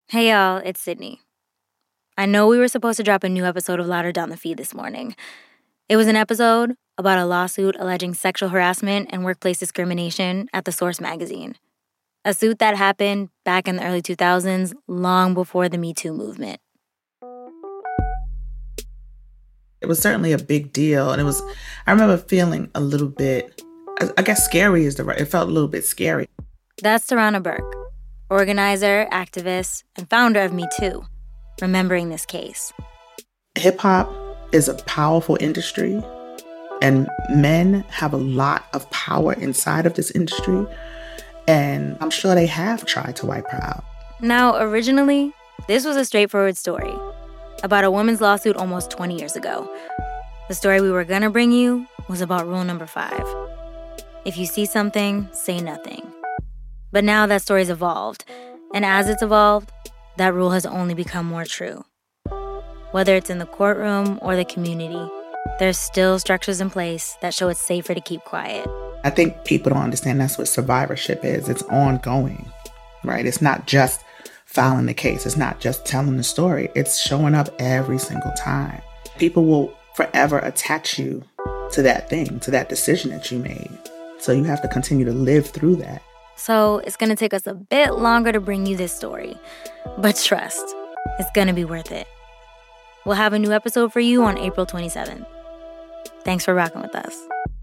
Hey y'all, it's Sydney. I know we were supposed to drop a new episode of Louder Down the Feed this morning. It was an episode about a lawsuit alleging sexual harassment and workplace discrimination at The Source magazine. A suit that happened back in the early 2000s, long before the Me Too movement. It was certainly a big deal, and I remember feeling a little bit, I guess scary is the right, it felt a little bit scary. That's Tarana Burke, organizer, activist, and founder of Me Too, remembering this case. Hip-hop is a powerful industry, and men have a lot of power inside of this industry, and I'm sure they have tried to wipe her out. Now, originally, this was a straightforward story about a woman's lawsuit almost 20 years ago. The story we were gonna bring you was about rule number 5. If you see something, say nothing. But now that story's evolved, and as it's evolved, that rule has only become more true. Whether it's in the courtroom or the community, there's still structures in place that show it's safer to keep quiet. I think people don't understand that's what survivorship is. It's ongoing, right? It's not just filing the case. It's not just telling the story. It's showing up every single time. People will forever attach you to that thing, to that decision that you made. So you have to continue to live through that. So it's going to take us a bit longer to bring you this story. But trust, it's going to be worth it. We'll have a new episode for you on April 27th. Thanks for rocking with us.